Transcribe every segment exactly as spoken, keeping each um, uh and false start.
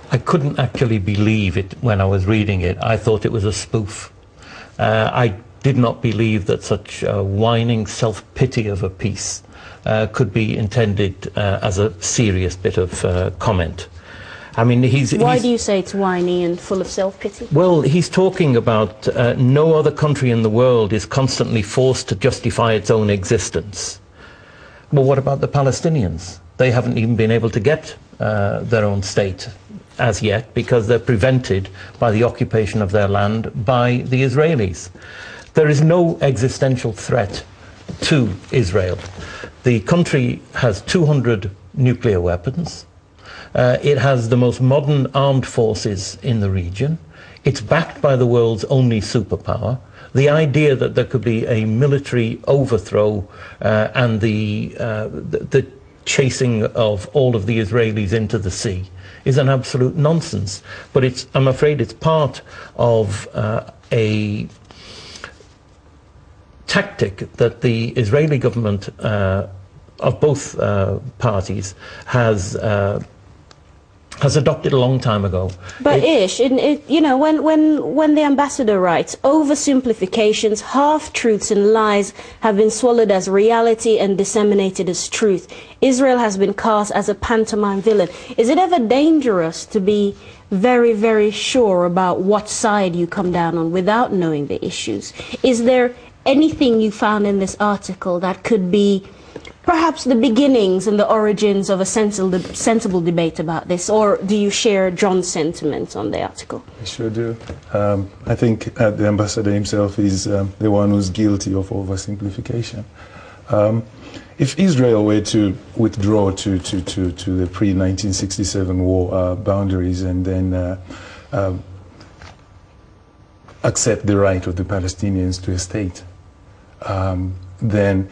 I couldn't actually believe it when I was reading it. I thought it was a spoof. Uh, I did not believe that such a whining self-pity of a piece uh, could be intended uh, as a serious bit of uh, comment. I mean, he's... Why he's, do you say it's whiny and full of self-pity? Well, he's talking about uh, no other country in the world is constantly forced to justify its own existence. Well, what about the Palestinians? They haven't even been able to get uh, their own state as yet because they're prevented by the occupation of their land by the Israelis. There is no existential threat to Israel. The country has two hundred nuclear weapons. Uh, it has the most modern armed forces in the region. It's backed by the world's only superpower. The idea that there could be a military overthrow uh, and the, uh, the, the chasing of all of the Israelis into the sea is an absolute nonsense. But it's, I'm afraid it's part of uh, a tactic that the Israeli government uh, of both uh, parties has uh, has adopted a long time ago. But it, Ish, it, it, you know, when, when, when the ambassador writes, oversimplifications, half-truths and lies have been swallowed as reality and disseminated as truth. Israel has been cast as a pantomime villain. Is it ever dangerous to be very, very sure about what side you come down on without knowing the issues? Is there anything you found in this article that could be perhaps the beginnings and the origins of a sensible, sensible debate about this, or do you share John's sentiments on the article? I sure do. Um, I think uh, the ambassador himself is um, the one who's guilty of oversimplification. Um, if Israel were to withdraw to, to, to, to the pre nineteen sixty-seven war uh, boundaries and then uh, uh, accept the right of the Palestinians to a state, um, then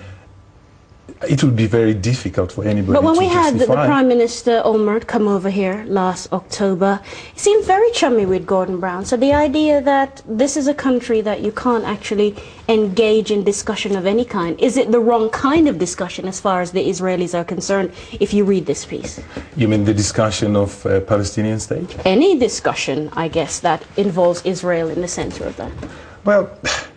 it would be very difficult for anybody to But when to we had the, the justify. Prime Minister Olmert come over here last October, he seemed very chummy with Gordon Brown. So the idea that this is a country that you can't actually engage in discussion of any kind, is it the wrong kind of discussion as far as the Israelis are concerned, if you read this piece? You mean the discussion of uh, Palestinian state? Any discussion, I guess, that involves Israel in the center of that. Well,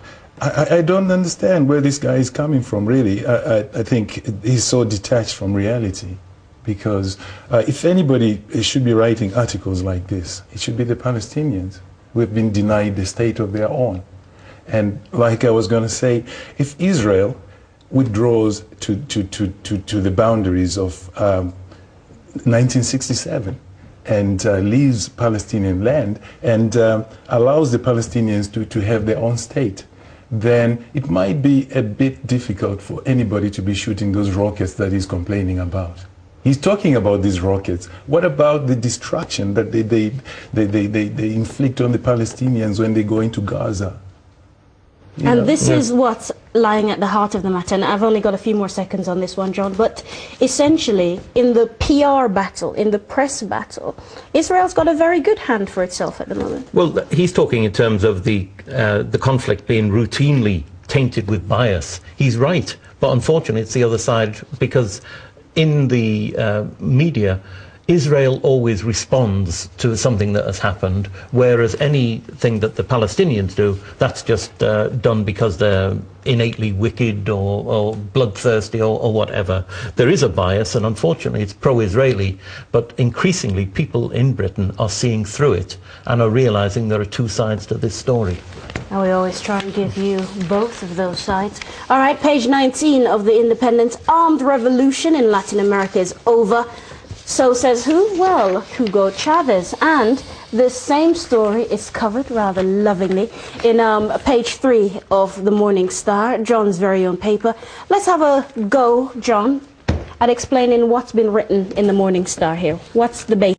I, I don't understand where this guy is coming from, really. I, I, I think he's so detached from reality. Because uh, if anybody should be writing articles like this, it should be the Palestinians who have been denied the state of their own. And like I was going to say, if Israel withdraws to, to, to, to, to the boundaries of um, nineteen sixty-seven, and uh, leaves Palestinian land and uh, allows the Palestinians to, to have their own state, then it might be a bit difficult for anybody to be shooting those rockets that he's complaining about. He's talking about these rockets. What about the destruction that they, they, they, they, they, they inflict on the Palestinians when they go into Gaza? You and know? this Yeah. is what's lying at the heart of the matter. And I've only got a few more seconds on this one, John. But essentially, in the P R battle, in the press battle, Israel's got a very good hand for itself at the moment. Well, he's talking in terms of the, uh, the conflict being routinely tainted with bias. He's right. But unfortunately, it's the other side, because in the uh, media, Israel always responds to something that has happened, whereas anything that the Palestinians do, that's just uh, done because they're innately wicked or, or bloodthirsty or, or whatever. There is a bias, and unfortunately it's pro-Israeli, but increasingly people in Britain are seeing through it and are realizing there are two sides to this story. And we always try and give you both of those sides. All right, page nineteen of The Independent. Armed revolution in Latin America is over. So says who? Well, Hugo Chavez. And the same story is covered rather lovingly in um, page three of the Morning Star, John's very own paper. Let's have a go, John, at explaining what's been written in the Morning Star here. What's the base?